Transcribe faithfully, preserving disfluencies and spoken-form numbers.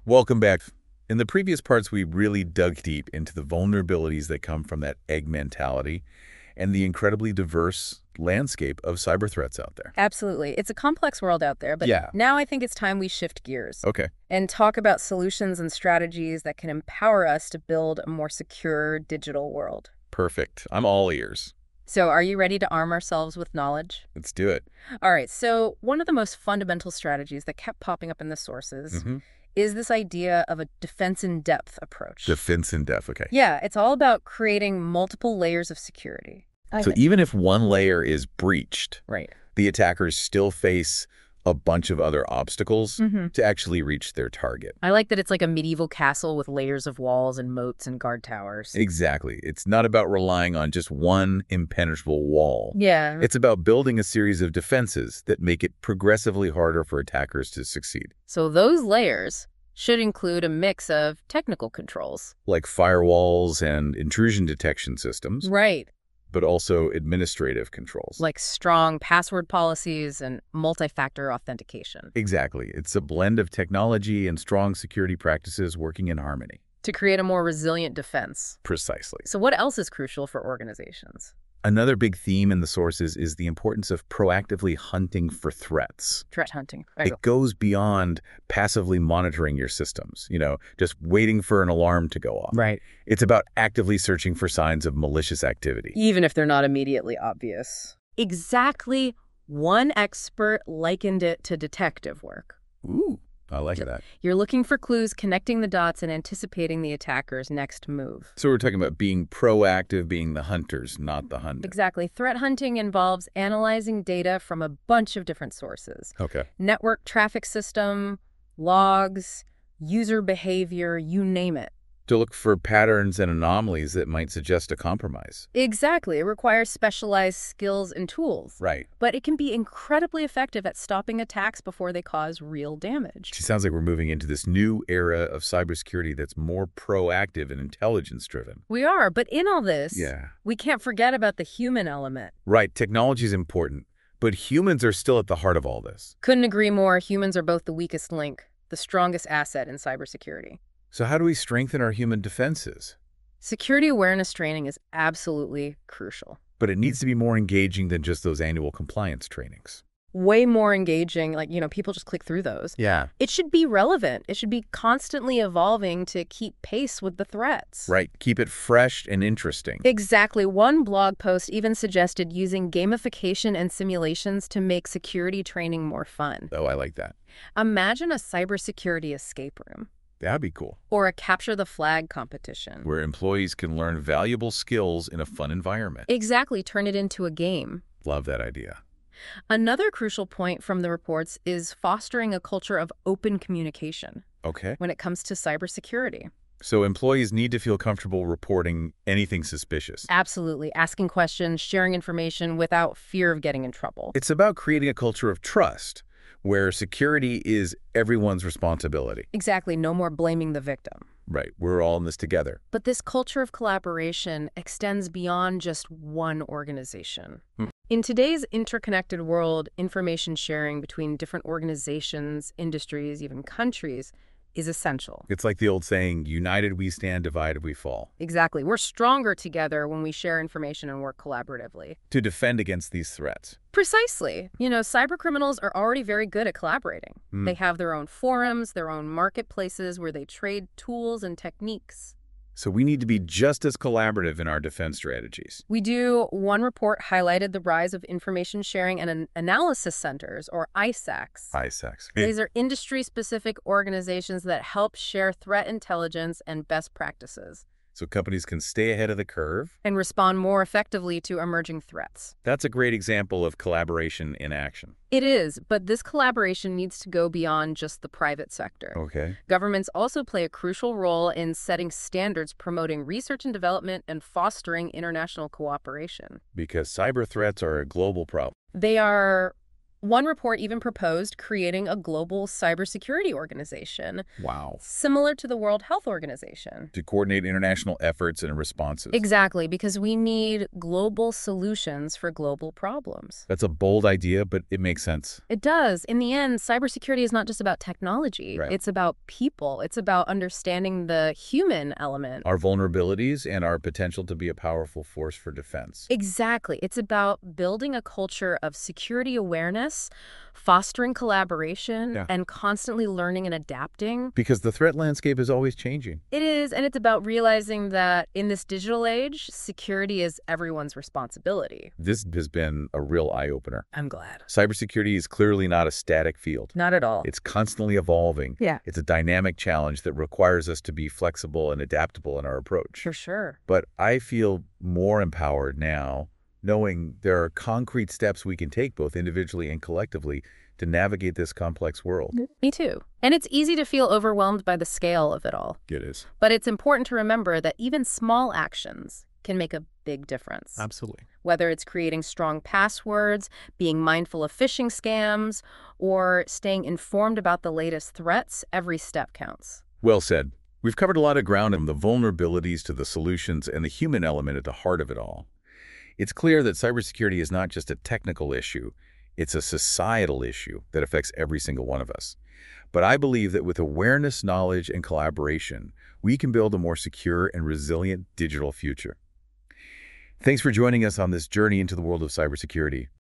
Welcome back. In the previous parts, we really dug deep into the vulnerabilities that come from that egg mentality and the incredibly diverse landscape of cyber threats out there. Absolutely. It's a complex world out there, but Yeah. now I think it's time we shift gears Okay. and talk about solutions and strategies that can empower us to build a more secure digital world. Perfect. I'm all ears. So are you ready to arm ourselves with knowledge? Let's do it. All right, so one of the most fundamental strategies that kept popping up in the sources Mm-hmm. is this idea of a defense in depth approach. Defense in depth. Okay. Yeah, it's all about creating multiple layers of security. I So think. even if one layer is breached, Right. the attackers still face a bunch of other obstacles Mhm. to actually reach their target. I like that it's like a medieval castle with layers of walls and moats and guard towers. Exactly. It's not about relying on just one impenetrable wall. Yeah. It's about building a series of defenses that make it progressively harder for attackers to succeed, So those layers should include a mix of technical controls. like firewalls and intrusion detection systems, Right. but also administrative controls. Like strong password policies and multi-factor authentication Exactly. It's a blend of technology and strong security practices working in harmony. to create a more resilient defense. Precisely. So what else is crucial for organizations? Another big theme in the sources is the importance of proactively hunting for threats. Threat hunting. There you It goes beyond passively monitoring your systems, you know, just waiting for an alarm to go off. go. Right. It's about actively searching for signs of malicious activity. Even if they're not immediately obvious. Exactly. One expert likened it to detective work. Ooh, I like that. You're looking for clues, connecting the dots, and anticipating the attacker's next move. So we're talking about being proactive, being the hunters, not the hunted. Exactly. Threat hunting involves analyzing data from a bunch of different sources. Okay. Network traffic system, logs, user behavior, you name it. To look for patterns and anomalies that might suggest a compromise. Exactly. It requires specialized skills and tools. Right. But it can be incredibly effective at stopping attacks before they cause real damage. It sounds like we're moving into this new era of cybersecurity that's more proactive and intelligence-driven. We are, but in all this, Yeah. we can't forget about the human element. Right. Technology is important, but humans are still at the heart of all this. Couldn't agree more. Humans are both the weakest link, the strongest asset in cybersecurity. So how do we strengthen our human defenses? Security awareness training is absolutely crucial. But it needs to be more engaging than just those annual compliance trainings. Way more engaging, like, you know, people just click through those. Yeah. It should be relevant. It should be constantly evolving to keep pace with the threats. Right. Keep it fresh and interesting. Exactly. One blog post even suggested using gamification and simulations to make security training more fun. Oh, I like that. Imagine a cybersecurity escape room That'd be cool. or a capture the flag competition. Where employees can learn valuable skills in a fun environment. Exactly. Turn it into a game. Love that idea. Another crucial point from the reports is fostering a culture of open communication Okay. when it comes to cybersecurity. So employees need to feel comfortable reporting anything suspicious. Absolutely. Asking questions, sharing information without fear of getting in trouble. It's about creating a culture of trust, where security is everyone's responsibility. Exactly. No more blaming the victim. Right. We're all in this together. But this culture of collaboration extends beyond just one organization. Hmm. In today's interconnected world, information sharing between different organizations, industries, even countries is essential. It's like the old saying, united we stand, divided we fall. Exactly. We're stronger together when we share information and work collaboratively. To defend against these threats. Precisely. You know, cybercriminals are already very good at collaborating. Mm. They have their own forums, their own marketplaces where they trade tools and techniques. So we need to be just as collaborative in our defense strategies. We do. One report highlighted the rise of information sharing and an analysis centers, or I SACs. I SACs. These are industry-specific organizations that help share threat intelligence and best practices So companies can stay ahead of the curve. and respond more effectively to emerging threats. That's a great example of collaboration in action. It is, but this collaboration needs to go beyond just the private sector. Okay. Governments also play a crucial role in setting standards, promoting research and development, and fostering international cooperation. Because cyber threats are a global problem. They are One report even proposed creating a global cybersecurity organization, Wow. similar to the World Health Organization. To coordinate international efforts and responses. Exactly, because we need global solutions for global problems. That's a bold idea, but it makes sense. It does. In the end, cybersecurity is not just about technology. Right. It's about people. It's about understanding the human element. Our vulnerabilities and our potential to be a powerful force for defense. Exactly. It's about building a culture of security awareness, fostering collaboration, Yeah. and constantly learning and adapting. Because the threat landscape is always changing. It is, and it's about realizing that in this digital age, security is everyone's responsibility. This has been a real eye-opener. I'm glad. Cybersecurity is clearly not a static field. Not at all. It's constantly evolving. Yeah. It's a dynamic challenge that requires us to be flexible and adaptable in our approach. For sure. But I feel more empowered now, knowing there are concrete steps we can take both individually and collectively to navigate this complex world. Me too. And it's easy to feel overwhelmed by the scale of it all. It is. But it's important to remember that even small actions can make a big difference. Absolutely. Whether it's creating strong passwords, being mindful of phishing scams, or staying informed about the latest threats, every step counts. Well said. We've covered a lot of ground from the vulnerabilities to the solutions and the human element at the heart of it all. It's clear that cybersecurity is not just a technical issue, it's a societal issue that affects every single one of us. But I believe that with awareness, knowledge, and collaboration, we can build a more secure and resilient digital future. Thanks for joining us on this journey into the world of cybersecurity.